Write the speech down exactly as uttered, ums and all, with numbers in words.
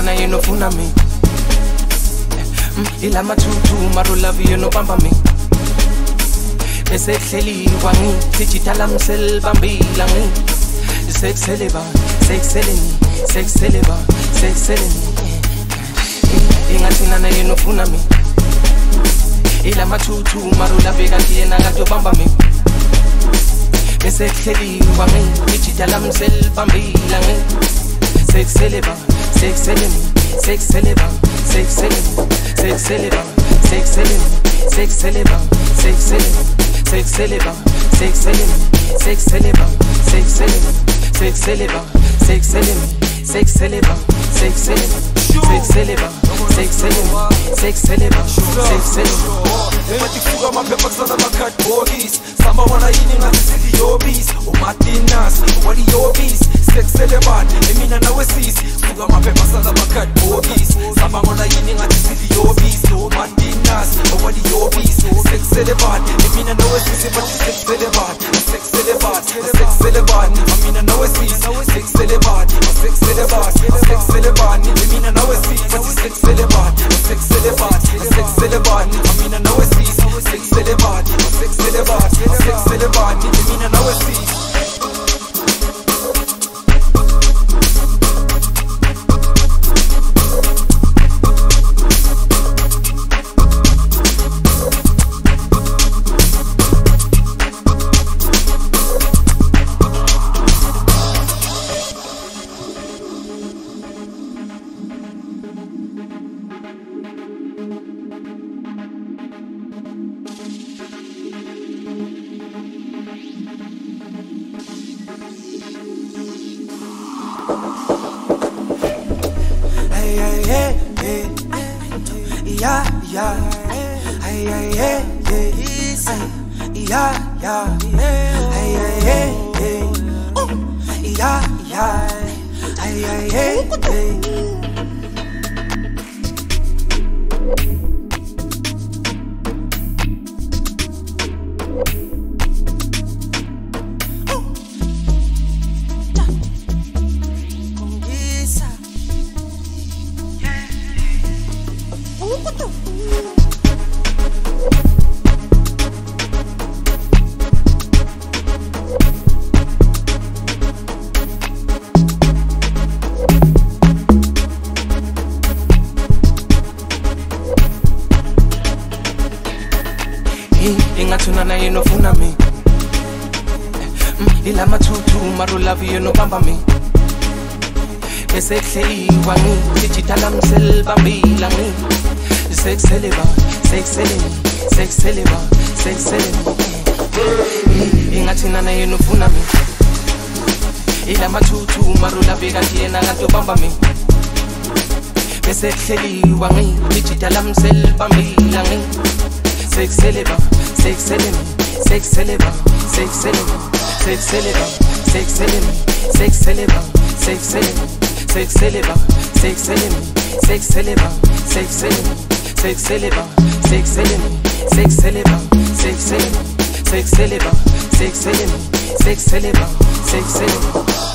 naye nofuna mi ila mathutu maro love you no bamba mi bese hleli kwangi digital amsel bambila ngi sexeleba sexeleni sexeleba sexeleni ingathina naye nofuna mi ila mathutu maro love kanti yena ngato bamba mi bese hleli kwangi digital amsel bambila ngi sexeleba sexeleni sexeleba sexeleni sexeleba sexeleni sexeleba sexeleni sexeleba sexeleni sexeleba sexeleni sexeleba sexeleni sexeleba sexeleni sexeleba sexeleni sexeleba sexeleni ematifika amaphepha kusasa ama-cardboards samba wona yini ngathi siliyobis umatinas waliyobis sexeleban emina nawe sisi fuka amaphepha kusasa ama-cardboards samba wona yini ngathi siliyobis umatinas waliyobis sexeleban emina nawe sisi bathi sexeleban sexeleban sexeleban amina nawe sisi sexeleban sexeleban sexeleban emina nawe sisi bathi sexeleban sexeleban sexeleban amina nawe sisi sexeleban sexeleban sexeleban emina nawe sisi Hey, hey, hey, hey, yeah, yeah, hey, hey, hey, hey, yeah, yeah, hey, hey, hey, hey, yeah, yeah, hey, hey, hey, hey. ingathina naye nofuna mi ila mathutu maro love you no bamba mi bese hleli kwangi digital amsel bambila ngi sexeleba sexeleni sexeleba sexeleni ingathina naye nofuna mi ila mathutu maro love kanti yena ngato bamba mi bese hleli kwangi digital amsel bambila ngi sexeleba sexeleni sexeleba sexeleni sexeleba sexeleni sexeleba sexeleni sexeleba sexeleni sexeleba sexeleni sexeleba sexeleni sexeleba sexeleni sexeleba sexeleni sexeleba sexeleni